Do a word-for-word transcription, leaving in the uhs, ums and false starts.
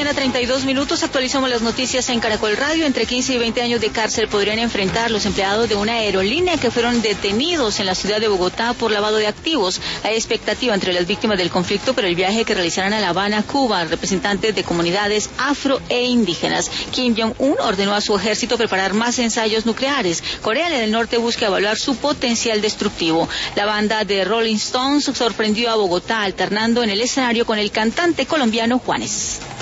mañana, treinta y dos minutos. Actualizamos las noticias en Caracol Radio. Entre quince y veinte años de cárcel podrían enfrentar los empleados de una aerolínea que fueron detenidos en la ciudad de Bogotá por lavado de activos. Hay expectativa entre las víctimas del conflicto por el viaje que realizarán a La Habana, Cuba, representantes de comunidades afro e indígenas. Kim Jong-un ordenó a su ejército preparar más ensayos nucleares. Corea del Norte busca evaluar su potencial destructivo. La banda de Rolling Stones sorprendió a Bogotá alternando en el escenario con el cantante colombiano Juanes.